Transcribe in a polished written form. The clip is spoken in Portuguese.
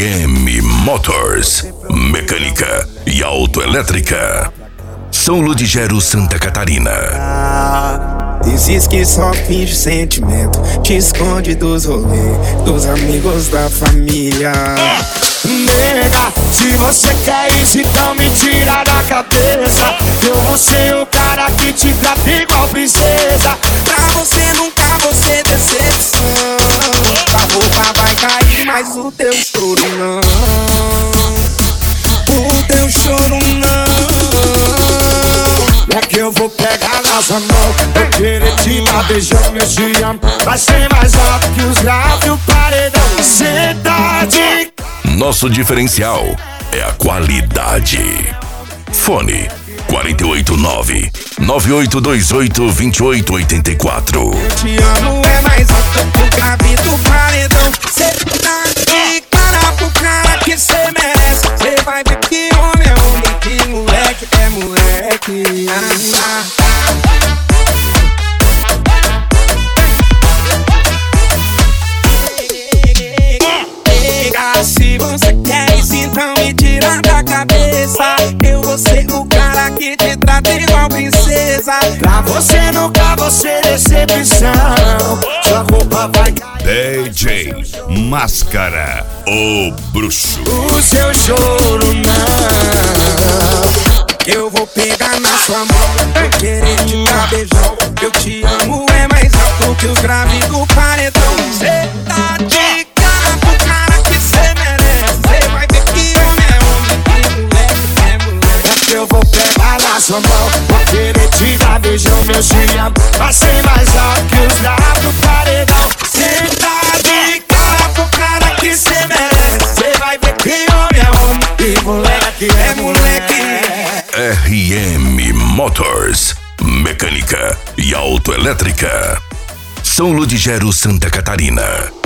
RM Motors, mecânica e autoelétrica. São Ludigero, Santa Catarina. Dizes que só finge sentimento, te esconde dos rolês, dos amigos, da família. Nega, se você quer isso, então me tira da cabeça. Eu vou ser o cara que te trata igual princesa. Pra você nunca vou ser decepção. A roupa vai cair, mas o teu choro não. O teu choro não. É que eu vou pegar na sua mão, eu querer te dar beijão, eu te amo. Vai ser mais alto que os graves e o paredão. Cê tá de... Nosso diferencial é a qualidade. Fone 489-9828-2884. Eu te amo, é mais alto que o grave do paredão. Cê tá de cara pro cara que cê merece. Cê vai ver que homem é homem, que moleque é moleque. Se você quer isso, então me tira da cabeça. Eu vou ser o cara que te trata igual princesa. Pra você nunca vou ser decepção. Sua roupa vai cair. DJ Máscara, o bruxo. O seu choro não. Eu vou pegar na sua mão, eu querer te dar beijão. Eu te amo, é mais alto que os graves do paredão. Cê tá de cara pro cara que cê merece. Cê vai ver que homem é homem, que moleque é moleque. É que eu vou pegar na sua mão, vou querer te dar beijão, meu te amo. Vai ser mais alto que os graves do paredão. Cê tá de cara pro cara que cê merece. Cê vai ver que homem é homem, que moleque é moleque. RM Motors, mecânica e autoelétrica. São Ludigero, Santa Catarina.